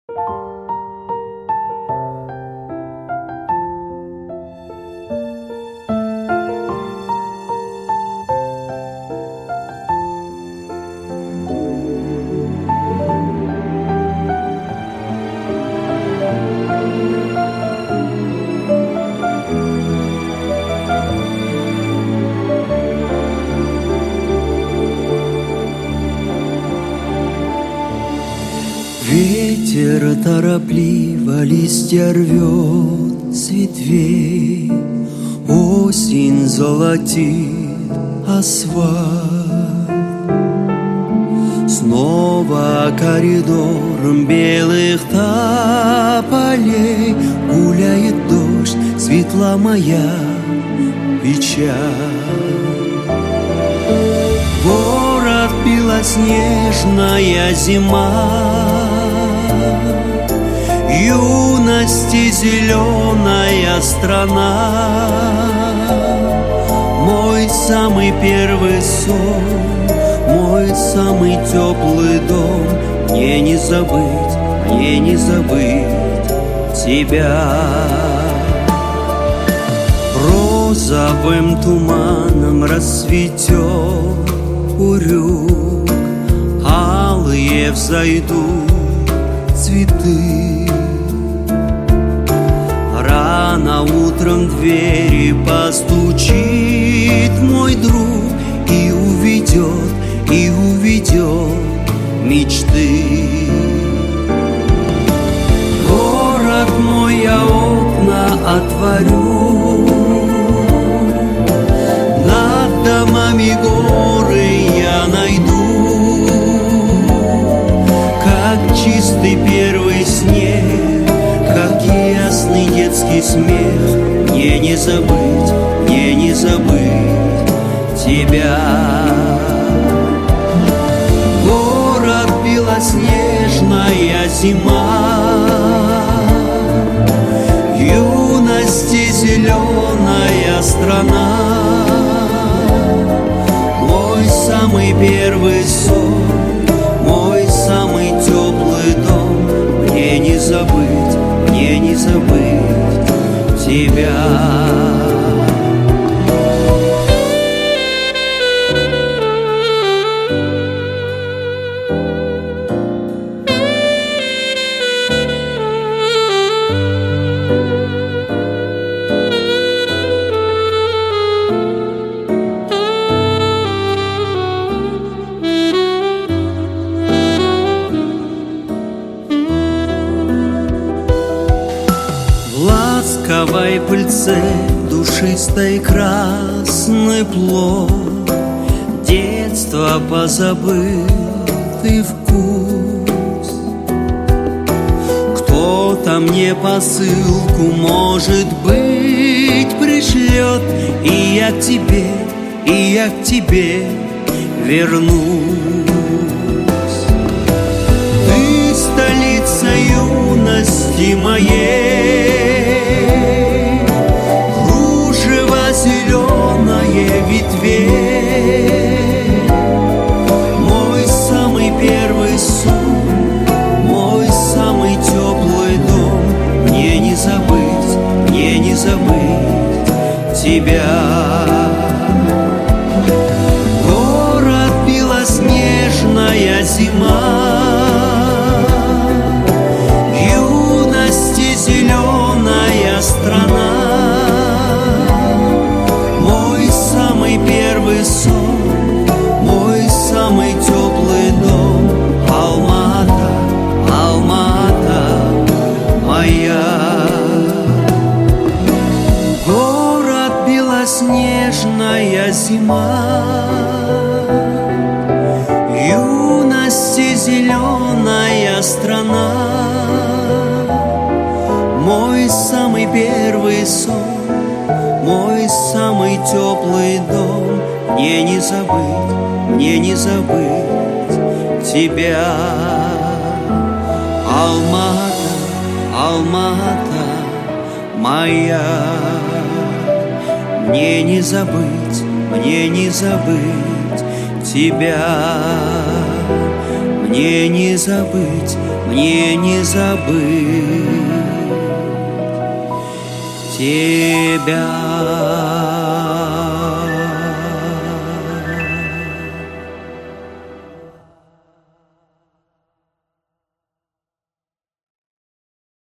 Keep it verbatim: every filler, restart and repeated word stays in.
Ветер торопливо листья рвет с ветвей, осень золотит асфальт. Снова коридором белых тополей гуляет дождь, светла моя печаль. Город белоснежная зима, юности зеленая страна. Мой самый первый сон, мой самый теплый дом. Мне не забыть, мне не забыть тебя. Розовым туманом расцветет урюк, алые взойдут цветы. Рано утром в двери постучит мой друг и уведет, и уведет мечты. Город мой, я окна отворю, над домами горы я найду, как чистый первый снег, как ясный детский смех. Мне не забыть, мне не забыть тебя. Город белоснежная зима, юности зеленая страна. Мой самый первый сон, мой самый теплый дом. Мне не забыть, мне не забыть тебя. Ласковой пыльце душистой красный плод, детство позабытый вкус. Кто-то мне посылку, может быть, пришлет, и я к тебе, и я к тебе вернусь. Ты столица юности моей, кружево зеленое ветвей. Мой самый первый сон, мой самый теплый дом. Мне не забыть, мне не забыть тебя. Город белоснежная зима, зеленая страна. Мой самый первый сон, мой самый теплый дом. Алма-Ата, Алма-Ата моя. Город белоснежная зима, юности зеленая страна. Мой самый первый сон, мой самый теплый дом. Мне не забыть, мне не забыть тебя. Алма-Ата, Алма-Ата моя. Мне не забыть, мне не забыть тебя. мне не забыть, мне не забыть тебя.